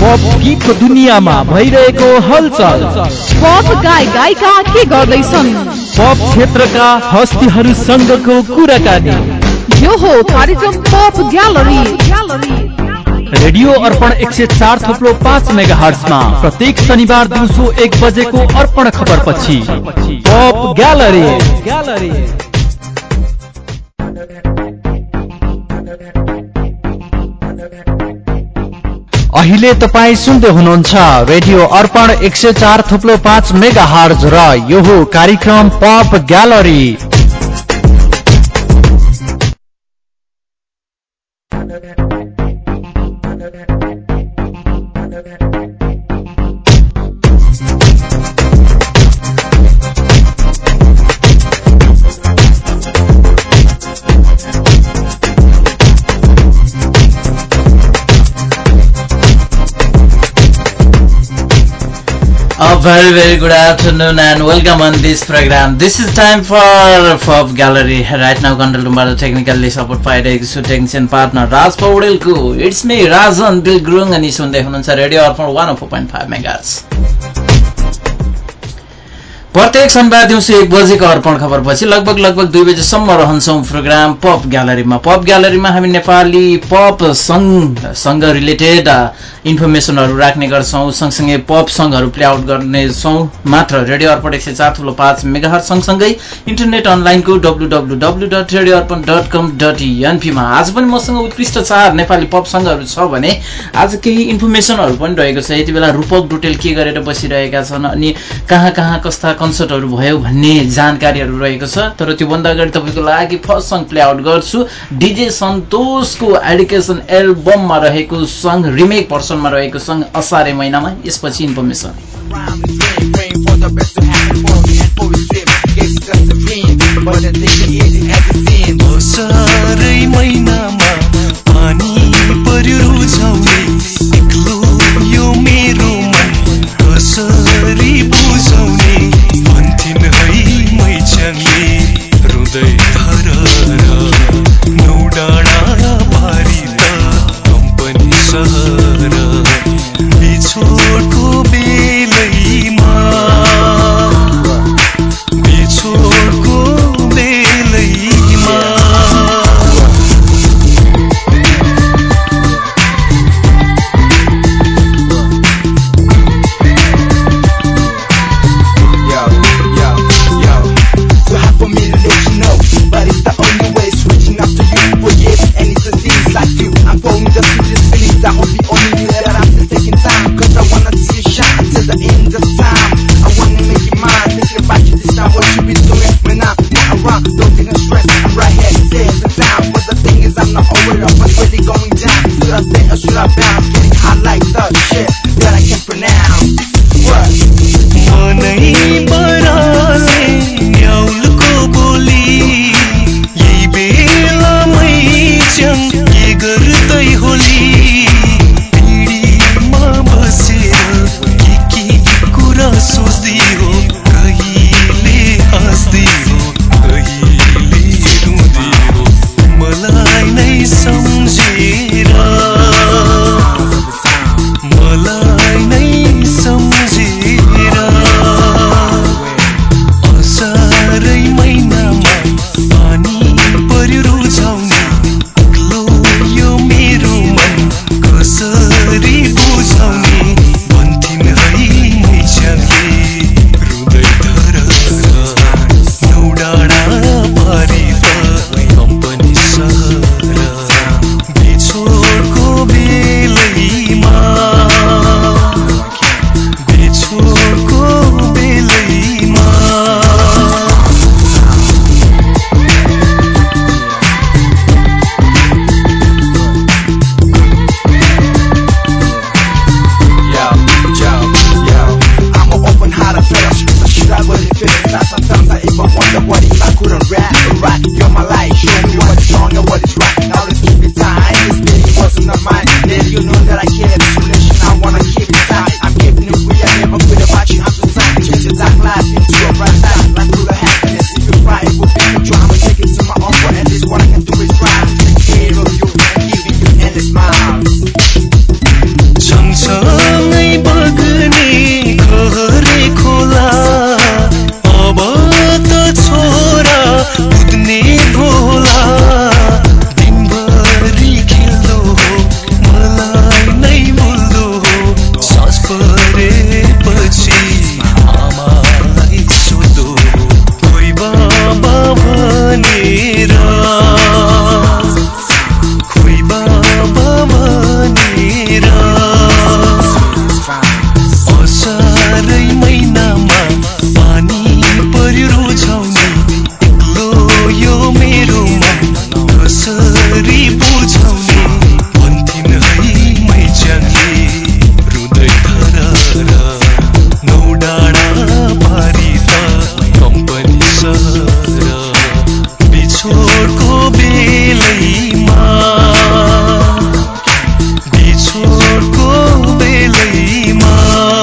Pop गीतको दुनियाँमा भइरहेको हलचल, पप गायिका के गर्दैछन्, पप क्षेत्रका हस्तीहरूसँगको कुराकानी। यो हो कार्यक्रम पप ग्यालरी। रेडियो अर्पण 104.5 मेगाहर्ट्जमा प्रत्येक शनिबार दिउँसो 1 बजेको अर्पण खबरपछि पप ग्यालरी। अहिले तपाईँ सुन्दै हुनुहुन्छ रेडियो अर्पण 104.5 मेगाहर्ट्ज र यो हो कार्यक्रम pop gallery. Very very good afternoon and welcome on this program. This is time for Pop Gallery. Right now control room बाट technically support पाइरहेको छु टेक्निशियन पार्टनर राज पौडेलको। It's me Rajan Bill Grung अनि सुन्दै हुनुहुन्छ रेडियो अर्पण 104.5 मेगाहर्ट्ज। प्रत्येक शनिबार दिउँसो 1 बजेको अर्पण खबरपछि लगभग 2 बजेसम्म रहन्छौं प्रोग्राम पप ग्यालरीमा। पप ग्यालरीमा हामी नेपाली पप सँग रिलेटेड इन्फर्मेसनहरू राख्ने गर्छौं, सँगसँगै पप सङहरू प्ले आउट गर्नेछौं मात्र रेडियो अर्पण 104.5 मेगाहर्ट्ज सँगसँगै इन्टरनेट अनलाइनको www.radioarpan.com.np मा। आज पनि मसँग उत्कृष्ट 4 नेपाली पप सङहरू छ भने आज केही इन्फर्मेसनहरू पनि रहेको छ। यति बेला रूपक डुटेल के गरेर बसिरहेका छन् अनि कहाँ कस्ता कन्सर्टहरू भयो भन्ने जानकारीहरू रहेको छ। तर त्यो भन्दा अगाडि तपाईको लागि फर्स्ट सङ प्ले आउट गर्छु। डीजे सन्तोषको एडुकेसन एल्बममा रहेको सङ रिमेक भर्सनमा रहेको सङ असारे महिनामा। यसपछि इन्फर्मेसन। बाबा भनेर असारै महिनामा पानी पर्यो छाउने एक्लो यो मेरो मन कसरी बुझाउने भन्थिन् है मैच्याङले रुँदै धरार नौ डाँडा पारी त कम्पनी सहर बिछोडको बेलैमा बिछोडको बेलैमा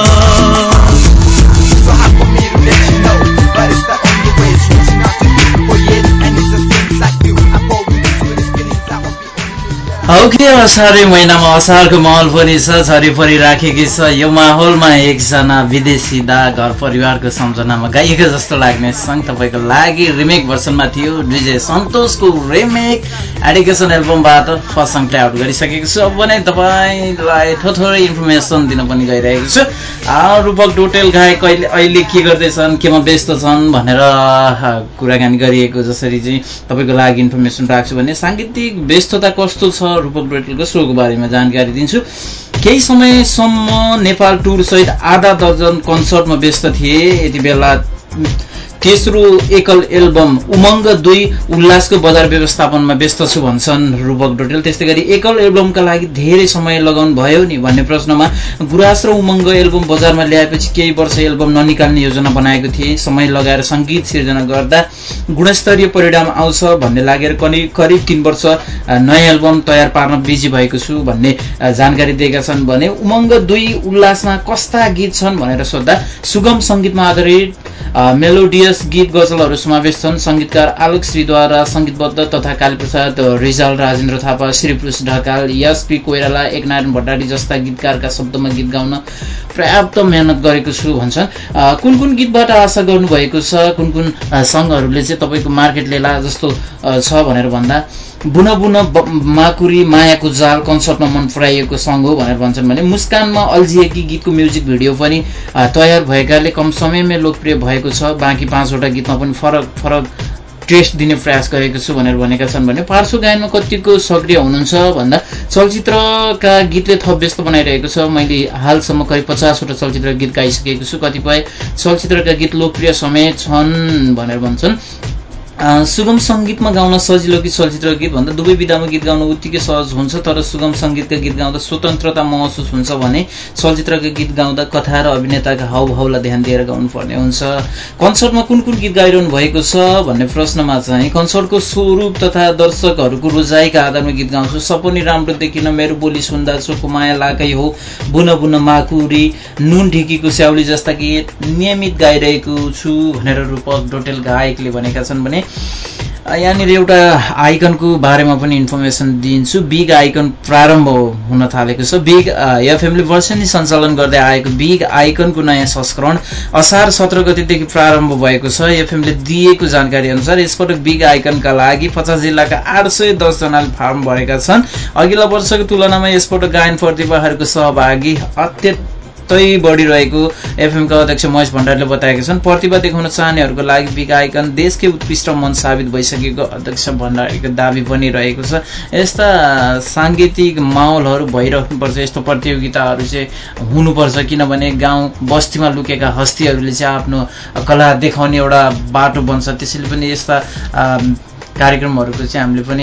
ओके असारै महिनामा असारको माहौल पनि छ झरी परिराखेकी छ यो माहौलमा एकजना विदेशी दा घर परिवारको सम्झनामा गाइएको जस्तो लाग्ने सङ्ग तपाईँको लागि रिमेक भर्सनमा थियो डीजे सन्तोषको रिमेक एडिकेसन एल्बमबाट फर्स्ट सङ्ग प्ले आउट गरिसकेको छु अब भने तपाईँलाई थोरै इन्फर्मेसन दिन पनि गइरहेको छु रूपक डोटेल गायक अहिले के गर्दैछन् केमा व्यस्त छन् भनेर कुराकानी गरिएको जसरी चाहिँ तपाईँको लागि इन्फर्मेसन राख्छु भने साङ्गीतिक व्यस्तता कस्तो छ रूपक डोटेलको सोको बारेमा जानकारी दिन्छु केही समयसम्म नेपाल टुर सहित आधा दर्जन कन्सर्टमा व्यस्त थिए यति बेला तेस्रो एकल एल्बम उमङ्ग 2 उल्लासको बजार व्यवस्थापनमा व्यस्त छु भन्छन् रूपक डोटेल। त्यस्तै गरी एकल एल्बमका लागि धेरै समय लगाउनु भयो नि भन्ने प्रश्नमा गुराँस र उमङ्ग एल्बम बजारमा ल्याएपछि केही वर्ष एल्बम ननिकाल्ने योजना बनाएको थिए समय लगाएर सङ्गीत सिर्जना गर्दा गुणस्तरीय परिणाम आउँछ भन्ने लागेर करिब 3 वर्ष नयाँ एल्बम तयार पार्न बिजी भएको छु भन्ने जानकारी दिएका छन् भने उमङ्ग 2 उल्लासमा कस्ता गीत छन् भनेर सोध्दा सुगम सङ्गीतमा आधारित मेलोडियस गीत गजलहरू समावेश छन्। सङ्गीतकार आलोक श्रीद्वारा सङ्गीतबद्ध तथा कालीप्रसाद रिजाल राजेन्द्र थापा श्रीपुरुष ढकाल एसपी कोइराला एकनारायण भट्टारी जस्ता गीतकारका शब्दमा गीत गाउन पर्याप्त मेहनत गरेको छु भन्छन्। कुन कुन गीतबाट आशा गर्नुभएको छ कुन कुन सङ्गहरूले चाहिँ तपाईँको मार्केट लेला जस्तो छ भनेर भन्दा बुन बुन माकुरी मायाको जाल कन्सर्टमा मन पराइएको सङ्ग हो भनेर भन्छन् भने मुस्कानमा अल्झिएकी गीतको म्युजिक भिडियो पनि तयार भएकाले कम समयमै लोकप्रिय भएको छ। बाँकी 5 वटा गीतमा पनि फरक टेस्ट दिने प्रयास गरेको छु भनेर भनेका छन् भने पार्श्व गायनमा कतिको सक्रिय हुनुहुन्छ भन्दा चलचित्रका गीतले थप व्यस्त बनाइरहेको छ। मैले हालसम्म करिब 50 वटा चलचित्र गीत गाइसकेको छु। कतिपय चलचित्रका गीत लोकप्रिय समेत छन् भनेर भन्छन्। सुगम सङ्गीतमा गाउन सजिलो कि चलचित्र गीत भन्दा दुवै विधामा गीत गाउन उत्तिकै सहज हुन्छ तर सुगम सङ्गीतका गीत गाउँदा स्वतन्त्रता महसुस हुन्छ भने चलचित्रका गीत गाउँदा कथा र अभिनेताका हावभावलाई ध्यान दिएर गाउनुपर्ने हुन्छ। कन्सर्टमा कुन कुन गीत गाइरहनु भएको छ भन्ने प्रश्नमा चाहिँ कन्सर्टको स्वरूप तथा दर्शकहरूको रोजाइका आधारमा गीत गाउँछु। सपनी राम्रो देखिन मेरो बोली सुन्दा चोको माया लाकै हो बुन बुन माकुरी नुन ढिकीको स्याउली जस्ता गीत नियमित गाइरहेको छु भनेर रूपक डोटेल गायकले भनेका छन् भने यहाँनिर एउटा आइकनको बारेमा पनि इन्फर्मेसन दिन्छु। बिग आइकन प्रारम्भ हुन थालेको छ। बिग एफएमले वर्षेनी सञ्चालन गर्दै आएको बिग आइकनको नयाँ संस्करण असार 17 गतेदेखि प्रारम्भ भएको छ। एफएमले दिएको जानकारी अनुसार यसपटक बिग आइकनका लागि 50 जिल्लाका 810 जनाले फार्म भरेका छन्। अघिल्ला वर्षको तुलनामा यसपटक गायन प्रतिभाहरूको सहभागी अत्यन्तै बढिरहेको एफएमका अध्यक्ष महेश भण्डारीले बताएका छन्। प्रतिभा देखाउन चाहनेहरूको लागि बिग आइकन देशकै उत्कृष्ट मञ्च साबित भइसकेको अध्यक्ष भण्डारीको दाबी पनि रहेको छ। यस्ता साङ्गीतिक माहौलहरू भइराख्नुपर्छ, यस्तो प्रतियोगिताहरू चाहिँ हुनुपर्छ किनभने गाउँ बस्तीमा लुकेका हस्तीहरूले चाहिँ आफ्नो कला देखाउने एउटा बाटो बन्छ। त्यसैले पनि यस्ता कार्यक्रमहरूको चाहिँ हामीले पनि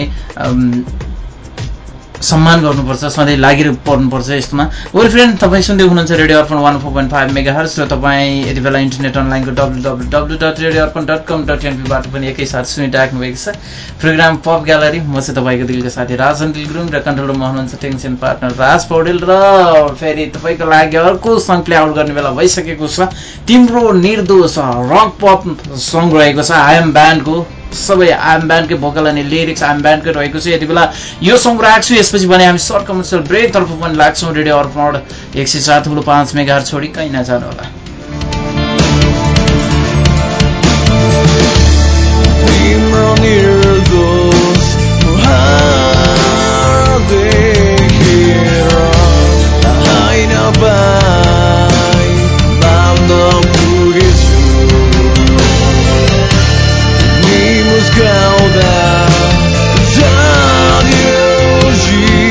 सम्मान गर्नुपर्छ, सधैँ लागिपर्नुपर्छ यस्तोमा। वेल फ्रेन्ड, तपाईँ सुन्दै हुनुहुन्छ रेडियो अर्पण 104.5 मेगाहर्ज र तपाईँ यति बेला इन्टरनेट अनलाइनको www.radioarpan.com.np बाट पनि एकैसाथ सुनिराख्नु भएको छ प्रोग्राम पप ग्यालरी। म चाहिँ तपाईँको दिलको साथी राजन दिल गुरुङ र कन्ट्रोल रुममा हुनुहुन्छ टेन्सन पार्टनर राज पौडेल र फेरि तपाईँको लागि अर्को सङ्ग प्ले आउट गर्ने बेला भइसकेको छ। तिम्रो निर्दोष रक पप सङ्ग रहेको छ आइएम ब्यान्डको। सबै आइएम ब्यान्डकै भोकल अनि लिरिक्स आइएम ब्यान्डकै रहेको छ। यति बेला यो सङ्ग राख्छु, यसपछि भने हामी सर्ट कमर्सियल ब्रेकतर्फ पनि लाग्छौँ। रेडियो अर्पण 107.5 मेगाहर्ज छोडी कहीँ नजानु होला। Muscada, já de hoje.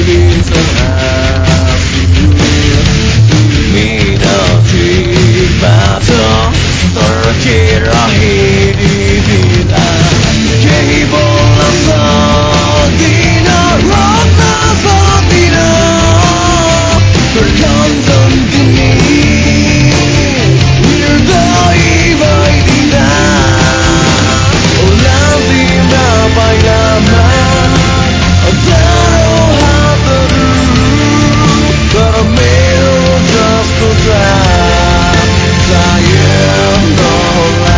मेरा भिडबाट तर्केर हेरिदिँदा केही बोल्न सक्दिन रोक्न सक्दिन कन्दन तिमी निर्दयी भइदिँदा होला तिम्रा पाइलामा हजारौँ हातहरू तर मेरो जस्तो सायद नहोला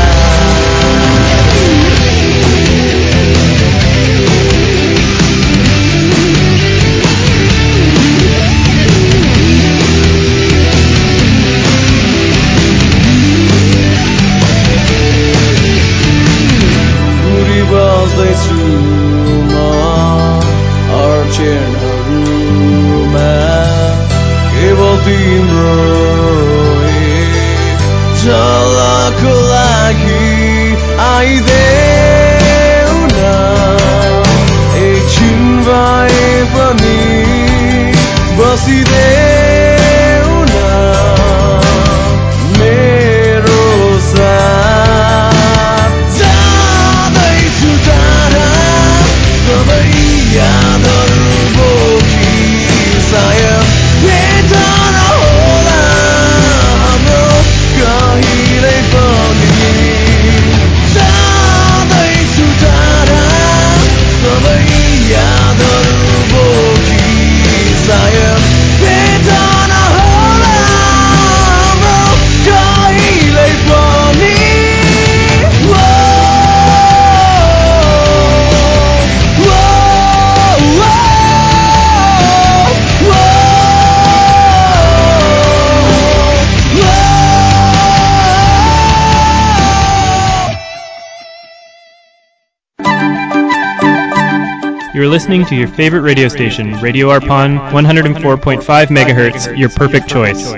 गुरी बज्दैछु म अर्चेनहरूमा केवल तिम्रो झलकको लागि आइदेऊ न एकछिन भए पनि बसिदेऊ न मेरो साथ जाँदैछु टाढा सबै यादहरू बोकी सायद भेट नहोला हाम्रो कहिल्यै पनि जाँदैछु टाढा सबै यादहरू बोकी सायद भेट नहोला हाम्रो कहिल्यै पनि You're listening to your favorite radio station, Radio Arpan, 104.5 megahertz, your perfect choice.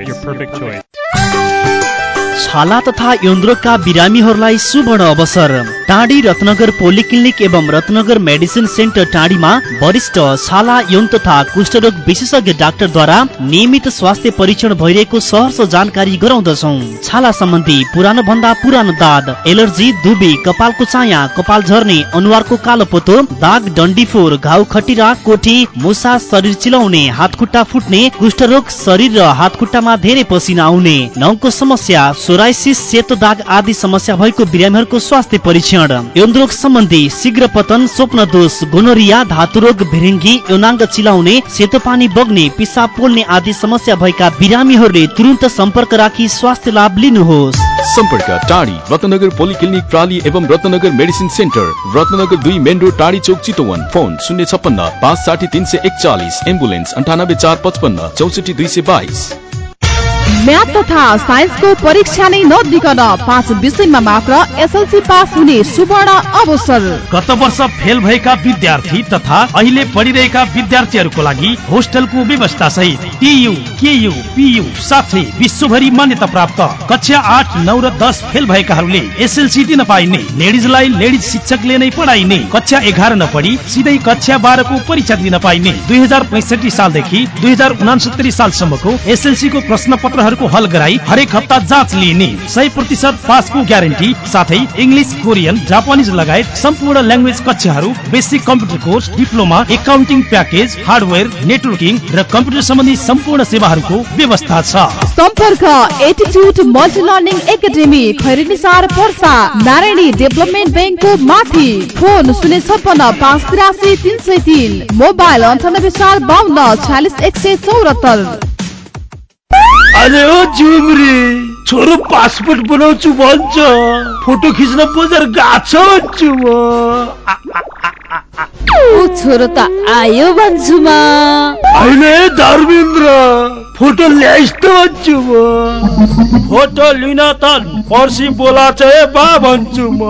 छाला तथा यौनरोगका बिरामीहरूलाई सुवर्ण अवसर। टाढी रत्नगर पोलिक्लिनिक एवं रत्नगर मेडिसिन सेन्टर टाढीमा वरिष्ठ छाला यौन तथा कुष्ठरोग विशेषज्ञ डाक्टरद्वारा नियमित स्वास्थ्य परीक्षण भइरहेको सहर्ष जानकारी गराउँदछौं। छाला सम्बन्धी पुरानो भन्दा पुरानो दाद, एलर्जी, दुबी, कपालको चाया, कपाल झर्ने, अनुहारको कालोपोतो, दाग, डन्डीफोर, घाउ खटिरा, कोठी, मुसा, शरीर चिलाउने, हातखुट्टा फुट्ने, कुष्ठरोग, शरीर र हातखुट्टामा धेरै पसिना आउने, नङको समस्या, सोराइसिस, सेतो दाग आदि समस्या भएको बिरामीहरूको स्वास्थ्य परीक्षण, यौनरोग सम्बन्धी शीघ्र पतन, स्वप्न दोष, गोनोरिया, धातुरोग, भिरिङ्गी, यौनाङ्ग चिलाउने, सेतो पानी बग्ने, पिसाब पोल्ने आदि समस्या भएका बिरामीहरूले तुरन्त सम्पर्क राखी स्वास्थ्य लाभ लिनुहोस्। सम्पर्क टाढी रत्नगर पोलिक्लिनिक प्राली एवं Ratnagar medicine centre, Ratnagar 2 main road, Tadhi Chowk, Chitwan. Phone 056 560 341, ambulance 98 455 64 222। Math तथा साइन्सको परीक्षा नै नदिकन 5 विषयमा मात्र एसएलसी पास हुने सुवर्ण अवसर। गत वर्ष फेल भएका विद्यार्थी तथा अहिले पढिरहेका विद्यार्थीहरूको लागि होस्टेलको व्यवस्था सहित टियु, केयु, पियु साथै विश्वभरि मान्यता प्राप्त कक्षा 8, 9 र 10 फेल भएकाहरूले एसएलसी दिन पाइने, लेडिजलाई लेडिज शिक्षकले नै पढाइने, कक्षा 11 नपढी सिधै कक्षा 12 को परीक्षा दिन पाइने, 2065 सालदेखि 2069 सालसम्मको एसएलसी को प्रश्न पत्रहरूको हल गराई हरेक हप्ता जाँच लिइने, 100% पासको ग्यारेन्टी साथै इंग्लिश, कोरियन, जापानिज लगायत सम्पूर्ण ल्याङ्ग्वेज कक्षाहरू, basic computer course, diploma, accounting package, hardware, networking र कम्प्युटर सम्बन्धी सम्पूर्ण सेवाहरूको व्यवस्था छ। सम्पर्क attitude multi learning academy, Khairanisar Parsa, Narayani development ब्याङ्कको माथि। Phone 056 583 303, mobile 98 452 46 174। अरे ओ जुमरी, छोरो पासपोर्ट बनाउँछु भन्छ, फोटो खिच्न बजार गएको भन्छु म। ओ छोरो त आयो भन्छु म। अहिले धर्मेन्द्र, फोटो ल्याइस् त भन्छु म। फोटो लिन त पर्सि बोलाछ है बा भन्छु म।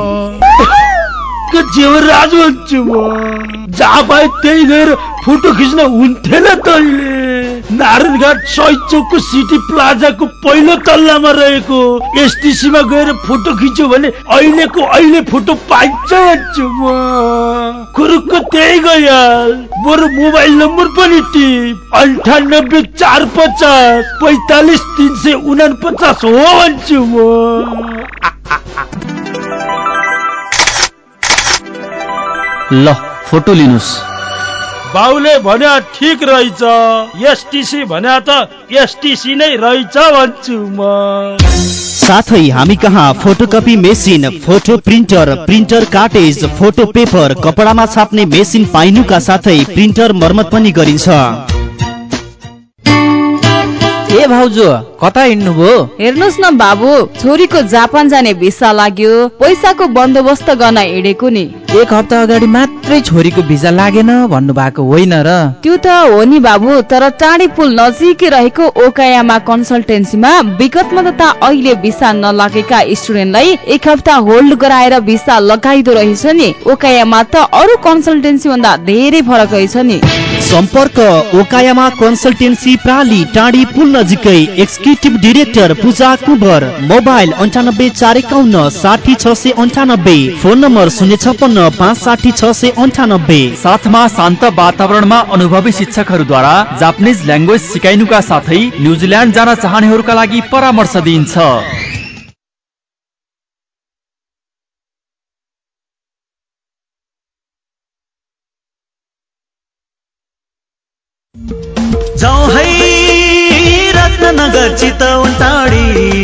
जेवराज भन्छु म। जहाँ पाए त्यही गएर फोटो खिच्न हुन्थेन तैले। नारायणघाट शहीद चौकको सिटी प्लाजाको पहिलो तल्लामा रहेको एसटीसीमा गएर फोटो खिच्यो भने अहिलेको अहिले फोटो पाइन्छ भन्छु म। कुरुक्क त्यही गइहाल। बरु मोबाइल नम्बर पनि टिप 98 450 45 349 हो भन्छु म। ल फोटो लिनुस्। बाउले भन्या ठिक रहेछ, एसटीसी भन्या त एसटीसी नै रहेछ भन्छु म। साथै हामी कहाँ photocopy machine, photo printer, printer cartridge, photo paper, कपडामा छाप्ने मेसिन पाइनुका साथै प्रिन्टर मर्मत पनि गरिन्छ। ए भाउजू कता हिँड्नुभयो? हेर्नुहोस् न बाबु, छोरीको जापान जाने भिसा लाग्यो, पैसाको बन्दोबस्त गर्न हिँडेको नि। 1 हप्ता अगाडि मात्रै छोरीको भिजा लागेन भन्नुभएको होइन र? त्यो त हो नि बाबु, तर टाढी पुल नजिकै रहेको ओकायामा कन्सल्टेन्सीमा विगतमा तथा अहिले भिसा नलागेका स्टुडेन्टलाई 1 हप्ता होल्ड गराएर भिसा लगाइदो रहेछ नि। ओकायामा त अरू कन्सल्टेन्सी भन्दा धेरै फरक रहेछ नि। सम्पर्क ओकायामा कन्सल्टेन्सी प्राली, टाढी पुल नजिकै। Executive director Puja Kuber. Mobile 98 451 60 698, phone number 056 560 698। साथमा शान्त वातावरणमा अनुभवी शिक्षकहरूद्वारा जापानिज ल्याङ्ग्वेज सिकाइनुका साथै न्युजिल्यान्ड जान चाहनेहरूका लागि परामर्श दिइन्छ। जाउँ है रत्नगर चितवन टाढी,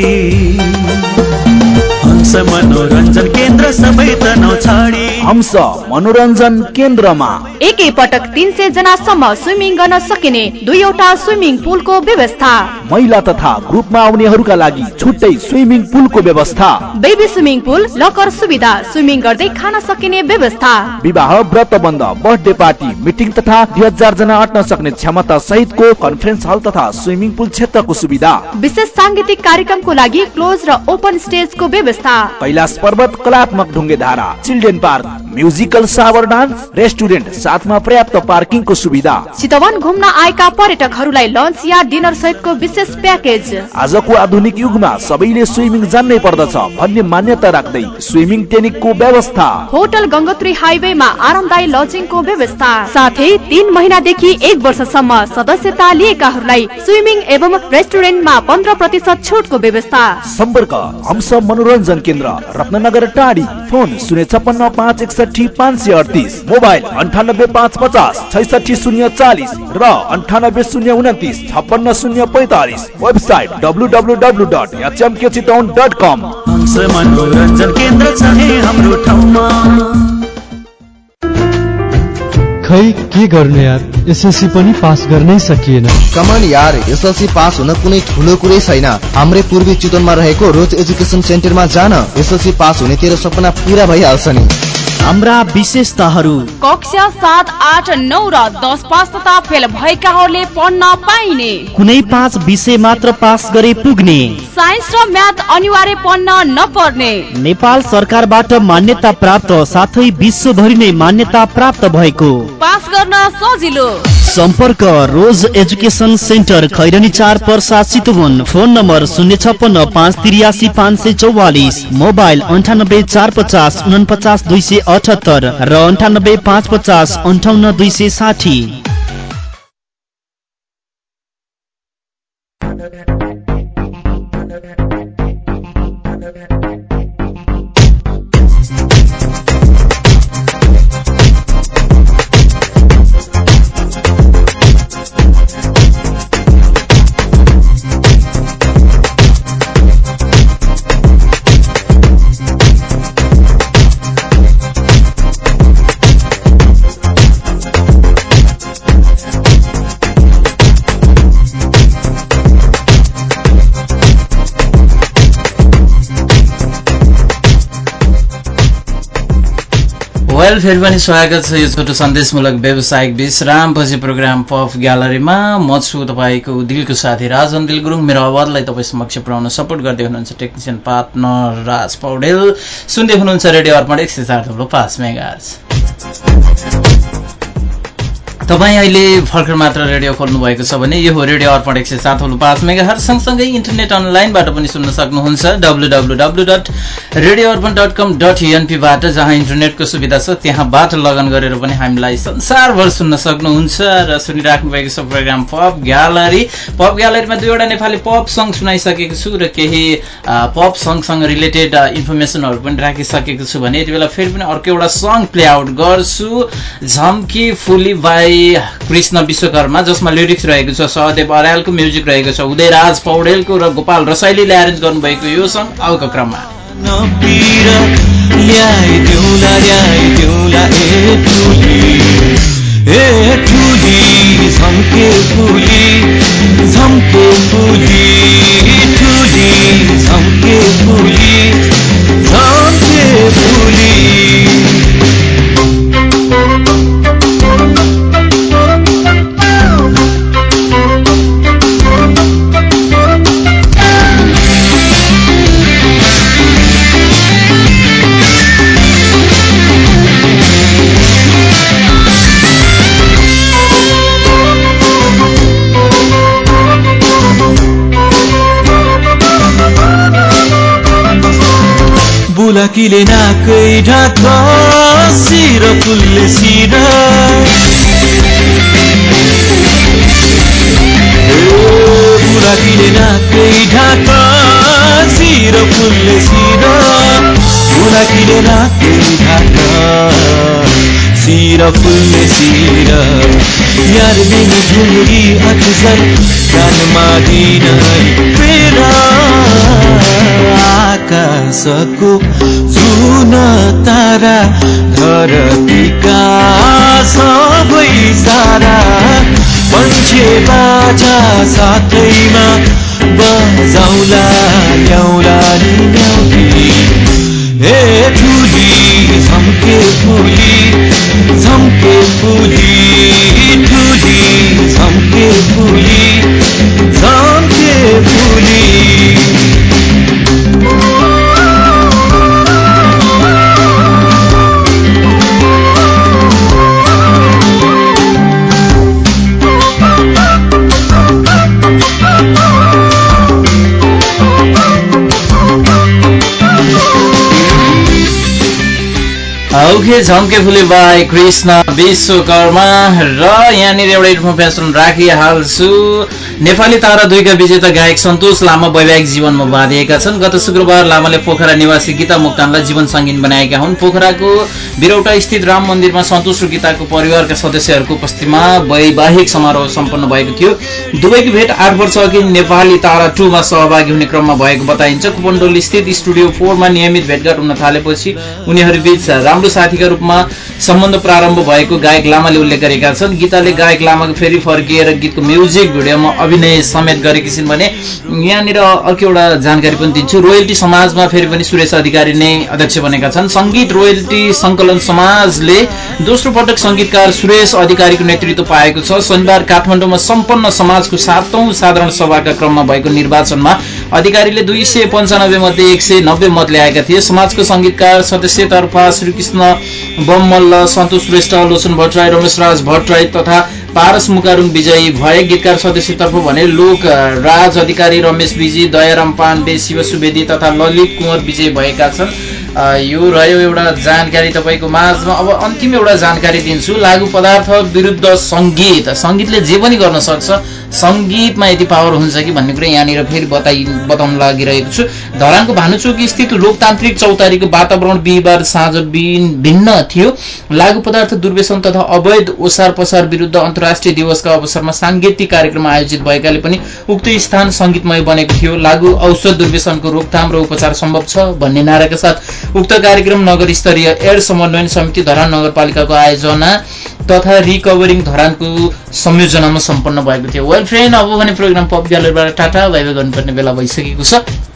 हंस मनोरञ्जन केन्द्र सबै तनाउ छाडी। हंस मनोरञ्जन केन्द्रमा एकै पटक 300 जनासम्म स्विमिङ गर्न सकिने 2वटा स्विमिङ पुलको व्यवस्था। महिला तथा ग्रुपमा आउनेहरूका लागि छुट्टै स्विमिङ पुलको व्यवस्था। बेबी स्विमिङ पुल, लकर सुविधा, स्विमिङ गर्दै खान सकिने व्यवस्था। विवाह, व्रतबन्ध, बर्थडे पार्टी, मिटिङ तथा 2000 जना अट्न सक्ने क्षमता सहितको कन्फरेन्स हल तथा स्विमिङ पुल क्षेत्रको सुविधा। विशेष सांगीतिक कार्यक्रमको लागि क्लोज र ओपन स्टेजको व्यवस्था। कैलाश पर्वत, कलात्मक ढुङ्गे धारा, children park, musical shower dance, restaurant साथमा पर्याप्त पार्किङको सुविधा। चितवन घुम्न आएका पर्यटकहरूलाई लन्च या डिनर सहितको विशेष प्याकेज। आजको आधुनिक युगमा सबैले स्विमिङ जान्नै पर्दछ भन्ने मान्यता राख्दै स्विमिङ टेनिकको व्यवस्था। होटल गंगोत्री हाइवेमा आरामदायी लजिङको व्यवस्था। साथै 3 महिनादेखि 1 वर्षसम्म सदस्यता लिएकाहरूलाई स्विमिङ एवं रेस्टुरेन्टमा 15% छुटको व्यवस्था। सम्पर्क हंस मनोरञ्जन केन्द्र, रत्नगर टाढी। फोन 056 561 538, मोबाइल 98 550 66 040 र 98 029 56 045। Website www.hmkchitawan.com। हंस मनोरञ्जन केन्द्र छ हाम्रो ठाउँमा। खै के गर्नु यार, एसएलसी पनि पास गर्नै सकिएन। कमान यार, एसएलसी पास हुन कुनै ठुलो कुरै छैन। हाम्रै पूर्वी चितवनमा रहेको रोज एजुकेसन सेन्टरमा जान, एसएलसी पास हुने तेरो सपना पूरा भइहाल्छ नि। हाम्रा विशेषताहरू: कक्षा 7, 8, 9 र 10 पास तथा फेल भएकाहरूले पढ्न पाइने। कुनै 5 विषय मात्र पास गरे पुग्ने। साइन्स र म्याथ अनिवार्य पढ्न नपर्ने। नेपाल सरकारबाट मान्यता प्राप्त साथै विश्वभरि नै मान्यता प्राप्त भएको। पास गर्न सजिलो। सम्पर्क Rose education centre, Khairani 4 Parsa Chitwan. Phone number 056 583 544, mobile 98 450 49 278 र 98 550 58 260। वेल, फेरि पनि स्वागत छ यो छोटो सन्देशमूलक व्यावसायिक विश्रामपछि प्रोग्राम पफ ग्यालरीमा। म छु तपाईँको दिलको साथी राजन दिल गुरुङ। मेरो आवाजलाई तपाईँ समक्ष पुर्याउन सपोर्ट गर्दै हुनुहुन्छ टेक्निसियन पार्टनर राज पौडेल। सुन्दै हुनुहुन्छ रेडियो अर्पण 104.5 मेगाहर्ज। तपाईँ अहिले भर्खर मात्र रेडियो खोल्नु भएको छ भने यो हो रेडियो अर्पण 107.5 मेगाहर्ज सँगसँगै इन्टरनेट अनलाइनबाट पनि सुन्न सक्नुहुन्छ www.radioarpan.com.np बाट जहाँ इन्टरनेटको सुविधा छ त्यहाँबाट लगन गरेर पनि हामीलाई संसारभर सुन्न सक्नुहुन्छ र सुनिराख्नु भएको छ प्रोग्राम पप ग्यालरीमा दुईवटा नेपाली पप सङ्ग सुनाइसकेको छु र केही पप सङ्गसँग रिलेटेड इन्फर्मेसनहरू पनि राखिसकेको छु भने यति बेला फेरि पनि अर्को एउटा सङ्ग प्ले आउट गर्छु झम्की फुली बाई कृष्ण विश्वकर्मा जसमा लिरिक्स रहेको छ सहदेव अर्यालको म्युजिक रहेको छ उदयराज पौडेलको र गोपाल रसाइलीले एरेन्ज गर्नुभएको यो सङ्ग आउको क्रममा बुलाकीले नाकै ढाका शिर फुलले शिर बुलाकीले नाकै ढाका शिर फुलले शिर बुलाकीले नाकै ढाका शिर फुलले शिर यार बिनु झुमुरी अक्सर कानमा दिनै पेरा आकाशको जुन तारा धरतीका सबै सारा पन्छे बाजा साथैमा बजाउला ल्याउला नि ल्याउली हे ठुली झम्के फुली ठुली झम्के फुली औखे झम्के फुले बाई कृष्ण विश्वकर्मा र यहाँनिर एउटा इन्फर्मेसन राखिहाल्छु नेपाली तारा 2 का विजेता गायक सन्तोष लामा वैवाहिक जीवनमा बाँधिएका छन्। गत शुक्रबार लामाले पोखरा निवासी गीता मोक्तानलाई जीवन सङ्गीन बनाएका हुन्। पोखराको बिरौटा स्थित राम मन्दिरमा सन्तोष र गीताको परिवारका सदस्यहरूको उपस्थितिमा वैवाहिक समारोह सम्पन्न भएको थियो। दुवैको भेट 8 वर्ष अघि नेपाली तारा 2 मा सहभागी हुने क्रममा भएको बताइन्छ। कुपन्डोल स्थित स्टुडियो 4 मा नियमित भेटघाट हुन थालेपछि उनीहरूबीच राम्रो साथीका रूपमा सम्बन्ध प्रारम्भ भएको गायक लामाले उल्लेख गरेका छन्। गीताले गायक लामाको फेरि फर्किएर गीतको म्युजिक भिडियोमा अभिनय समेत गरेकी छिन् भने यहाँनिर अर्को एउटा जानकारी पनि दिन्छु। रोयल्टी समाजमा फेरि पनि सुरेश अधिकारी नै अध्यक्ष बनेका छन्। संगीत रोयल्टी संकलन समाजले दोस्रो पटक संगीतकार सुरेश अधिकारीको नेतृत्व पाएको छ। शनिबार काठमाडौँमा सम्पन्न समाजको 7औं साधारण सभाका क्रममा भएको निर्वाचनमा अधिकारीले 295 मध्ये 190 मत ल्याएका थिए। समाजको संगीतकार सदस्यतर्फ श्रीकृष्ण बममल्ल, सन्तोष श्रेष्ठ, लोचन भट्टराई, रमेश राज भट्टराई तथा पारस मुकारुङ विजयी भए। गीतकार सदस्यतर्फ भने लोक राज अधिकारी, रमेश विजी, दयाराम पाण्डे, शिव सुवेदी तथा ललित कुँवर विजयी भएका छन्। यो रह्यो एउटा जानकारी तपाईको माझमा। अब अन्तिम एउटा जानकारी दिन्छु। लागू पदार्थ विरुद्ध संगीत, संगीतले जे पनि गर्न सक्छ, संगीतमा यति पावर हुन्छ कि भन्ने कुरा यहाँनिर फेरि बताउन लागिरहेको छु। धरानको भानुचोक स्थित लोकतान्त्रिक चौतारीको वातावरण बिहिबार साँझ भिन्न थियो। लागू पदार्थ दुर्व्यसन तथा अवैध ओसार पसार विरुद्ध अन्तर्राष्ट्रिय दिवसका अवसरमा सांगीतिक कार्यक्रम आयोजित भएकाले पनि उक्त स्थान संगीतमय बनेको थियो। लागू औषध दुर्व्यसनको रोकथाम र उपचार सम्भव छ भन्ने नाराका साथ उक्त कार्यक्रम नगर स्तरीय एड्स समन्वयन समिति धरान नगरपालिकाको आयोजना तथा रिकभरिङ धरानको संयोजनामा सम्पन्न भएको थियो। वेल फ्रेन्ड, अब भने प्रोग्राम पप ग्यालरीबाट टाटा बाइ बाइ गर्नुपर्ने बेला भइसकेको छ।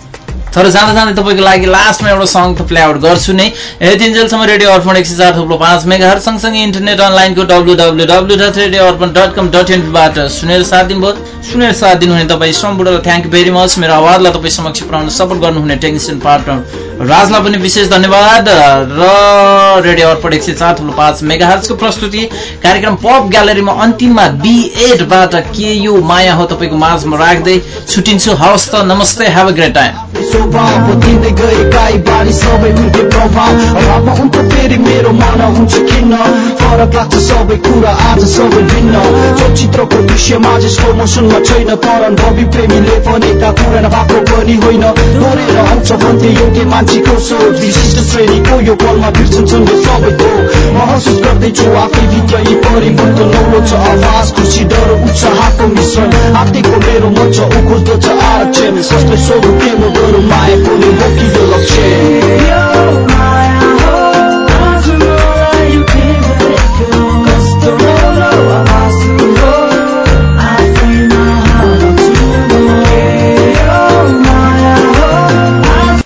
तर जाँदा जाँदै तपाईँको लागि लास्टमा एउटा सङ्ग त प्ले आउट गर्छु नै। यतिन्जेलसम्म रेडियो अर्पण 104.5 मेगाहर्ज सँगसँगै इन्टरनेट अनलाइनको www.radiorpan.com.np बाट सुनेर साथ दिनुहुने तपाईँ सम्पूर्णलाई थ्याङ्क यू भेरी मच। मेरो आवाजलाई तपाईँ समक्ष पुर्याउन सपोर्ट गर्नुहुने टेक्निसियन पार्टनर राजलाई पनि विशेष धन्यवाद। र रेडियो अर्पण 104.5 मेगाहर्जको प्रस्तुति कार्यक्रम पप ग्यालरीमा अन्तिममा B8 बाट KU माया हो तपाईँको माझमा राख्दै छुटिन्छु। हवस् त, नमस्ते, ह्याभ अ ग्रेट टाइम। दिँदै गए गाई बारी सबै उनकै प्रभाव अभावमा उनको फेरि मेरो मन हुन्छ किन्न फरक लाग्छ सबै कुरा आज सबै भिन्न चलचित्रको दृश्यमा स्लो मोसनमा छैन करण रवि प्रेमीले भनेका कुरा नभएको पनि होइन दोहोरेर आउँछ भन्थे एउटै मान्छेको सोच विशिष्ट श्रेणीको यो पलमा बिर्सन्छन् यो सबै थोक महसुस गर्दैछु आफै भित्र यी परिवर्तन नौलो छ आवाज खुसी डर उत्साहको मिश्रण आत्तिको मेरो मन छ ऊ खोज्दछ आरक्षण कसले सोधु के म गरौँ माया कुनै हो कि यो लक्ष्य